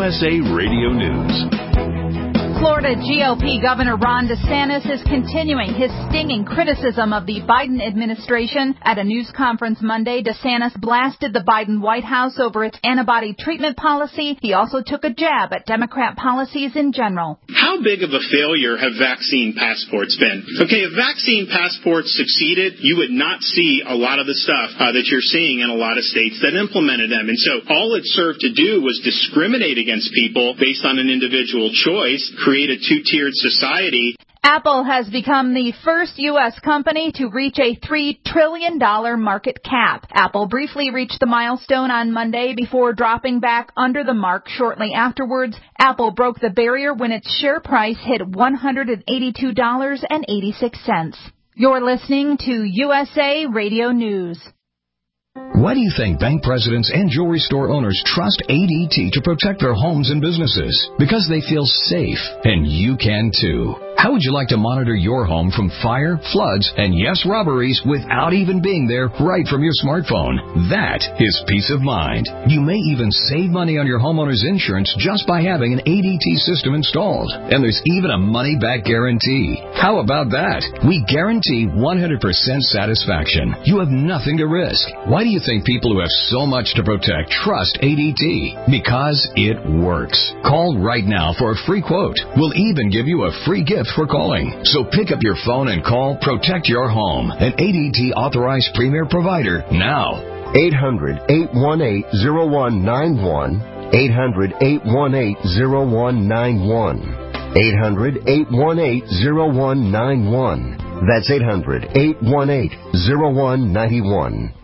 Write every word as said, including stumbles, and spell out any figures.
S A Radio News. Florida G O P Governor Ron DeSantis is continuing his stinging criticism of the Biden administration. At a news conference Monday, DeSantis blasted the Biden White House over its antibody treatment policy. He also took a jab at Democrat policies in general. How big of a failure have vaccine passports been? Okay, if vaccine passports succeeded, you would not see a lot of the stuff uh, that you're seeing in a lot of states that implemented them. And so all it served to do was discriminate against people based on an individual choice, create a two-tiered society. Apple has become the first U S company to reach a three trillion dollars market cap. Apple briefly reached the milestone on Monday before dropping back under the mark shortly afterwards. Apple broke the barrier when its share price hit one hundred eighty-two dollars and eighty-six cents. You're listening to U S A Radio News. Why do you think bank presidents and jewelry store owners trust A D T to protect their homes and businesses? Because they feel safe, and you can too. How would you like to monitor your home from fire, floods, and yes, robberies without even being there right from your smartphone? That is peace of mind. You may even save money on your homeowner's insurance just by having an A D T system installed. And there's even a money-back guarantee. How about that? We guarantee one hundred percent satisfaction. You have nothing to risk. Why do you think people who have so much to protect trust A D T? Because it works. Call right now for a free quote. We'll even give you a free gift for calling. So pick up your phone and call Protect Your Home, an A D T authorized premier provider now. eight hundred, eight one eight, zero one nine one. eight hundred, eight one eight, zero one nine one. eight hundred, eight one eight, zero one nine one. That's eight hundred, eight one eight, zero one nine one.